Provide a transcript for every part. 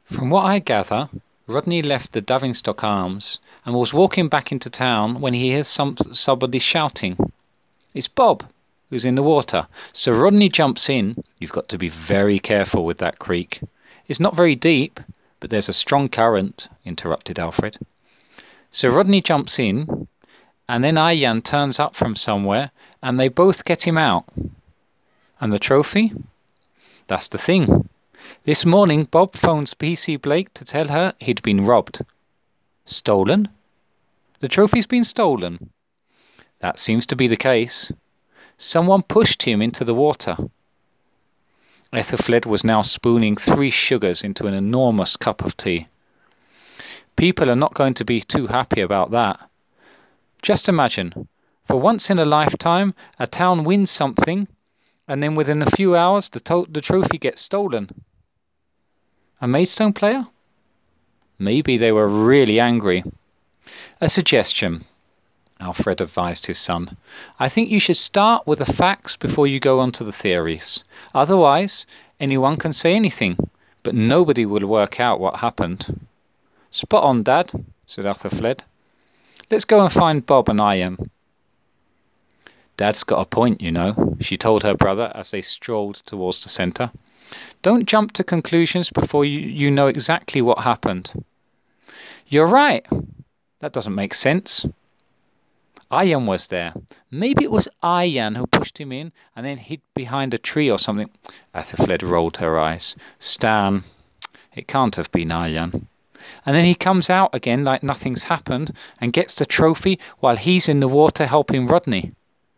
From what I gather, Rodney left the Tavistock Arms and was walking back into town when he hears somebody shouting. It's Bob, who's in the water. So Rodney jumps in. You've got to be very careful with that creek. It's not very deep, but there's a strong current, interrupted Alfred. So Rodney jumps in, and then Arjan turns up from somewhere, and they both get him out. And the trophy? That's the thing. This morning Bob phones PC Blake to tell her he'd been robbed. Stolen? The trophy's been stolen. That seems to be the case. Someone pushed him into the water. Ethelfled was now spooning 3 sugars into an enormous cup of tea. People are not going to be too happy about that. Just imagine, for once in a lifetime, a town wins something, and then within a few hours the trophy gets stolen. A Maidstone player? Maybe they were really angry. A suggestion, Alfred advised his son. I think you should start with the facts before you go on to the theories. Otherwise, anyone can say anything, but nobody will work out what happened. Spot on, Dad, said Ethelfled. Let's go and find Bob and Arjan. Dad's got a point, you know, she told her brother as they strolled towards the centre. Don't jump to conclusions before you know exactly what happened. You're right. That doesn't make sense. Arjan was there. Maybe it was Arjan who pushed him in and then hid behind a tree or something. Ethelfled rolled her eyes. Stan, it can't have been Arjan. And then he comes out again like nothing's happened and gets the trophy while he's in the water helping Rodney.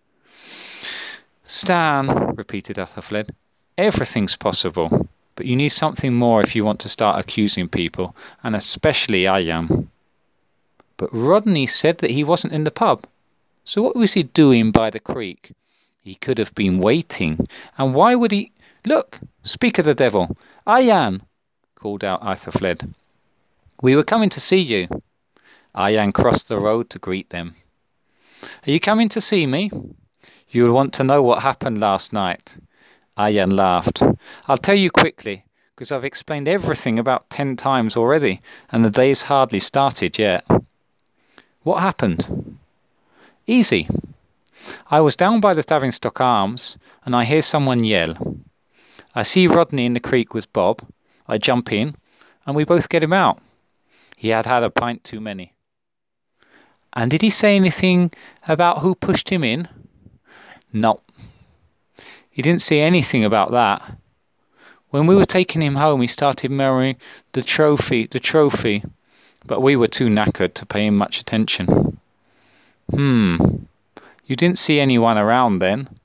Stan, repeated Ethelfled. Everything's possible, but you need something more if you want to start accusing people, and especially Arjan. But Rodney said that he wasn't in the pub. So what was he doing by the creek? He could have been waiting. And why would he... Look, speak of the devil. Arjan, called out Ethelfled. We were coming to see you. Arjan crossed the road to greet them. Are you coming to see me? You will want to know what happened last night. Arjan laughed. I'll tell you quickly, because I've explained everything about 10 times already, and the day's hardly started yet. What happened? Easy. I was down by the Tavistock Arms, and I hear someone yell. I see Rodney in the creek with Bob. I jump in, and we both get him out. He had had a pint too many. And did he say anything about who pushed him in? No. He didn't say anything about that. When we were taking him home, he started murmuring, the trophy, but we were too knackered to pay him much attention. You didn't see anyone around then?